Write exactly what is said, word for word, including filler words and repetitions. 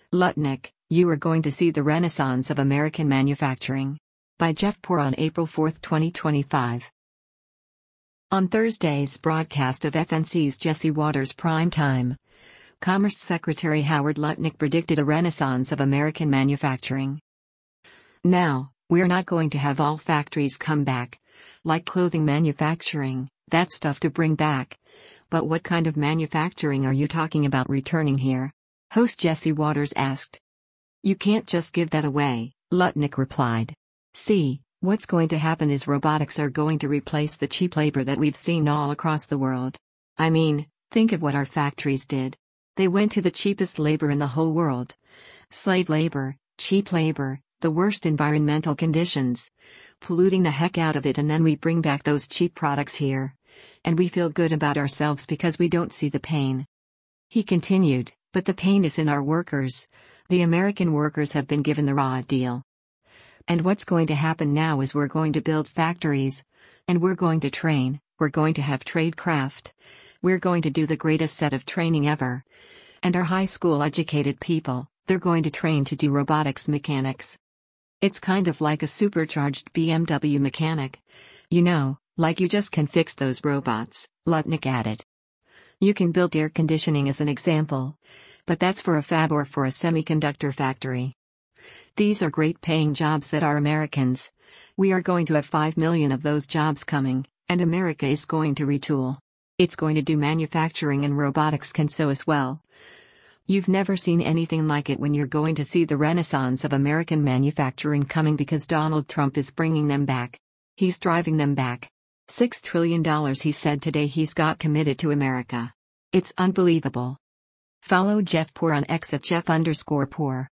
Lutnick, you are going to see the renaissance of American manufacturing. By Jeff Poor on April fourth, twenty twenty-five. On Thursday's broadcast of F N C's Jesse Watters Prime Time, Commerce Secretary Howard Lutnick predicted a renaissance of American manufacturing. Now, we're not going to have all factories come back, like clothing manufacturing, that stuff to bring back. But what kind of manufacturing are you talking about returning here? Host Jesse Watters asked. You can't just give that away, Lutnick replied. See, what's going to happen is robotics are going to replace the cheap labor that we've seen all across the world. I mean, think of what our factories did. They went to the cheapest labor in the whole world. Slave labor, cheap labor, the worst environmental conditions, polluting the heck out of it, and then we bring back those cheap products here. And we feel good about ourselves because we don't see the pain. He continued, but the pain is in our workers. The American workers have been given the raw deal. And what's going to happen now is we're going to build factories. And we're going to train, we're going to have trade craft. We're going to do the greatest set of training ever. And our high school educated people, they're going to train to do robotics mechanics. It's kind of like a supercharged B M W mechanic. You know, like you just can fix those robots, Lutnick added. You can build air conditioning as an example. But that's for a fab or for a semiconductor factory. These are great paying jobs that are Americans. We are going to have five million of those jobs coming, and America is going to retool. It's going to do manufacturing, and robotics can so as well. You've never seen anything like it when you're going to see the renaissance of American manufacturing coming because Donald Trump is bringing them back. He's driving them back. Six trillion dollars he said today he's got committed to America. It's unbelievable. Follow Jeff Poor on X at Jeff underscore Poor.